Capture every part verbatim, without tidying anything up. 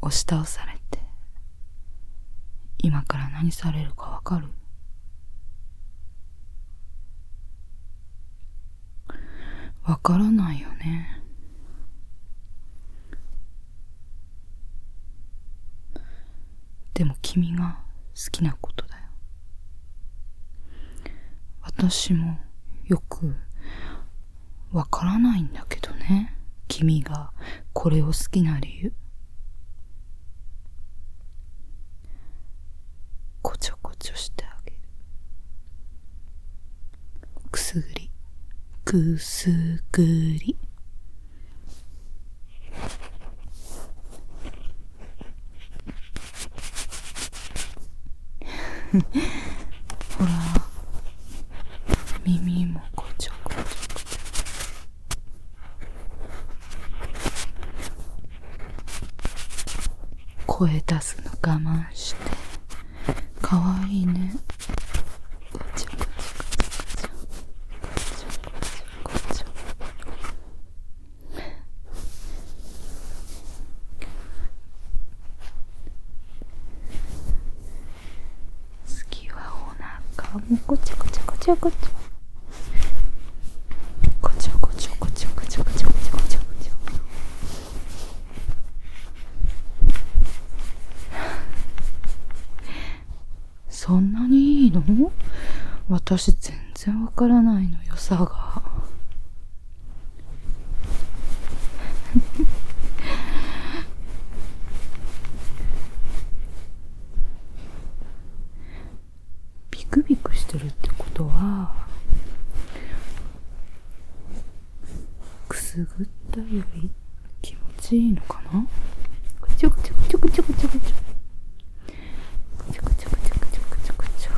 押し倒されて、今から何されるかわかる？わからないよね。でも君が好きなことだよ。私もよくわからないんだけどね、君がこれを好きな理由。こちょこちょしてあげる。くすぐり、くすぐり。ほら、耳もこちょこちょこちょ。声出すの我慢して。かわいいね。こちょこちょこちょこちょ。こちょこちょこちょ。次はお腹もこちょこちょこちょこちょ。こちょこちょこちょこちょこちょこちょこちょこちょ。そんなにいいの？私全然わからないの、良さが。ビクビクしてるってことは、くすぐったより気持ちいいのかな？こちょこちょこちょこちょこちょこちょ。こちょこちょこちょこちょこちょこちょ。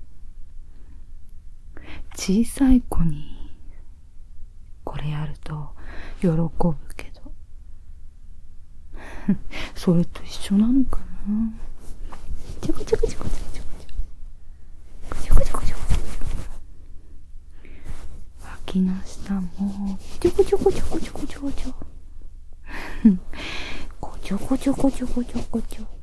小さい子にこれやると喜ぶけどそれと一緒なのかな。ちょこちょこちょこちょこちょこちょこちょこちょこちょこちょこ脇の下もちょこちょこちょこちょこちょこちょこちょこちょこちょこちょこちょ。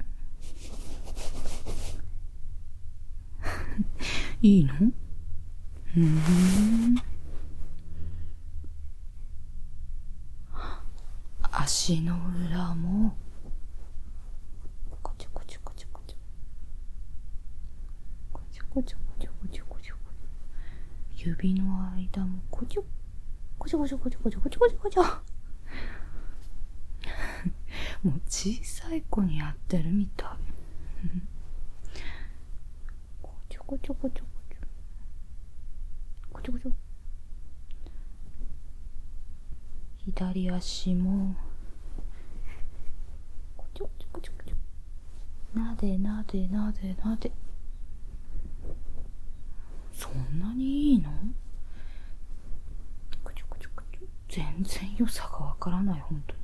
いいの？うーん。足の裏もこちょこちょこちょこちょこちょこちょこちょこちょこちょこ。指の間もこちょこちょこちょこちょこちょこちょこちょこちょ。もう小さい子にやってるみたい。こちょこちょこちょこちょこちょこちょ。左足もこちょこちょこちょこちょ。なでなでなでなで。そんなにいいの？こちょこちょこちょ。全然良さがわからない、本当に。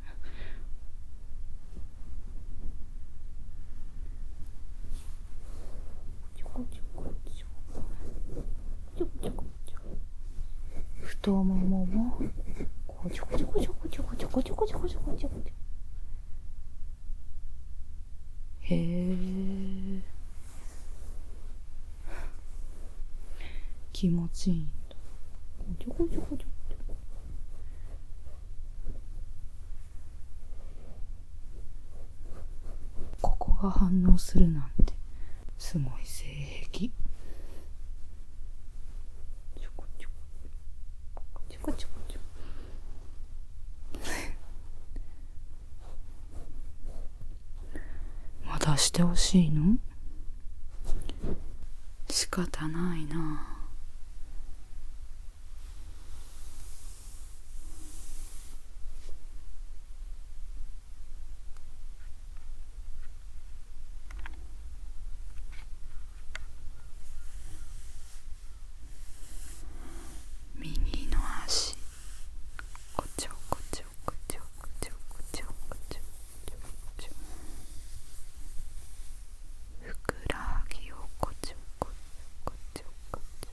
ちょこちょこちょちょこちょこちょ。太もももこちょこちょこちょこちょこちょこちょこちょこちょこちょこちょ。へえ、気持ちいいんだ。ちょこちょこちょこちょこ。ここが反応するなんてすごい性癖。ちょこちょこちょこちょこちょこ。まだしてほしいの？仕方ないな。右の足こちょこちょこちょこちょこちょこちょこちょ。ふくらはぎをこちょここちょこちょ。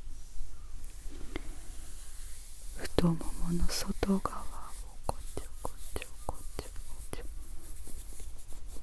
太ももの外側をこちょこちょこちょこちょ。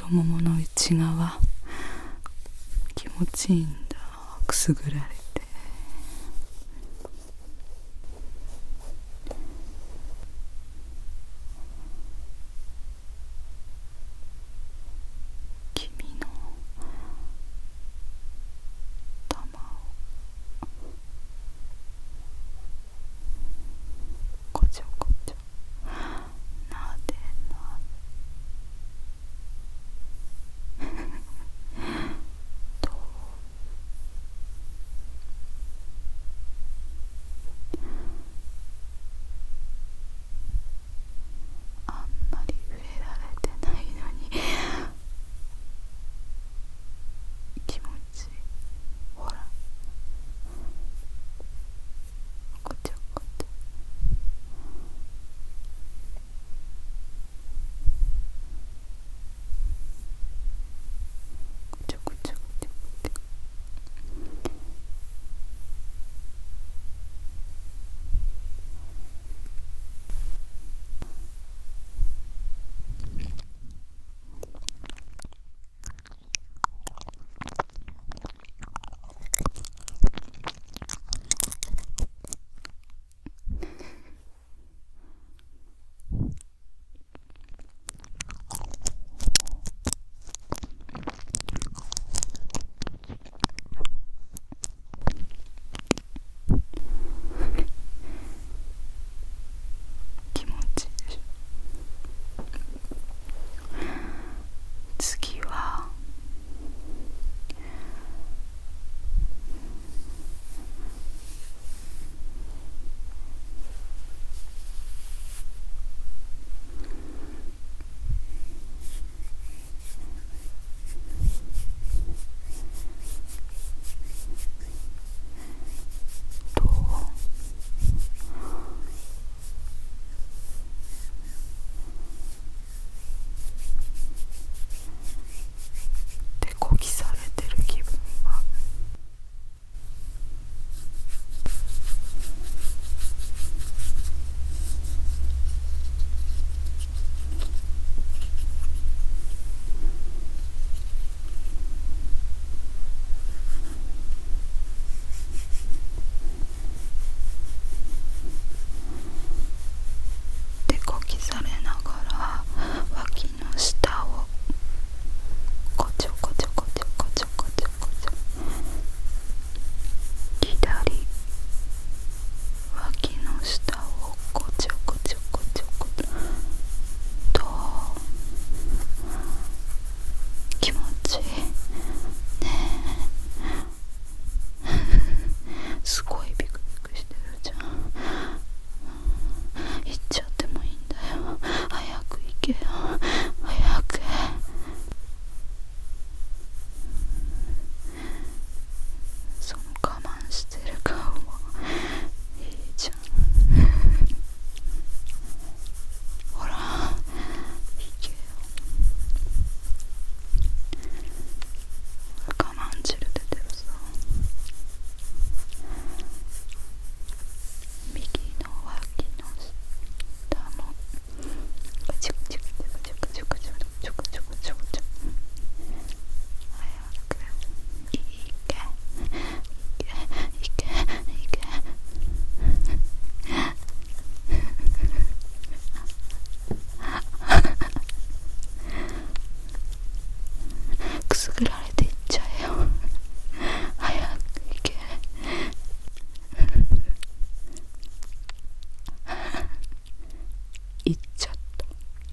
太ももの内側気持ちいいんだ。くすぐられて君の玉をこちょこちょなでなどうあんまり触れられてないのに気持ちいい。ほらこちょこちょこちょこちょこちょこちょ気持ちいいでしょ。次はどう手こきされてる気分は手こきされながら脇の下をこちょこちょこちょこちょこちょこちょ左脇の下をこちょこちょこちょこと気持ちいいねえすごいビクビクしてるじゃん。行っちゃってもいいんだよ。早く行けよ早く。その我慢してる顔もいいじゃん。ほら行けよ。我慢汁出てるさ。右の脇の下もこちょこちょこちょこちょこちょこちょこちょこちょこちょこ早く行け行け行け行けくすぐられていっちゃえよ早く行け行っちゃった。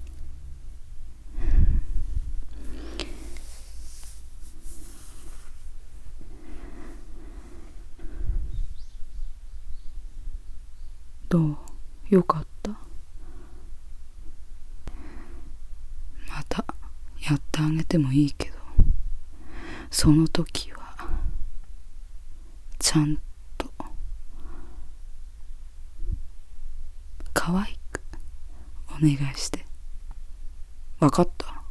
どう？よかった？またやってあげてもいいけど、その時はちゃんと可愛くお願いして。わかった？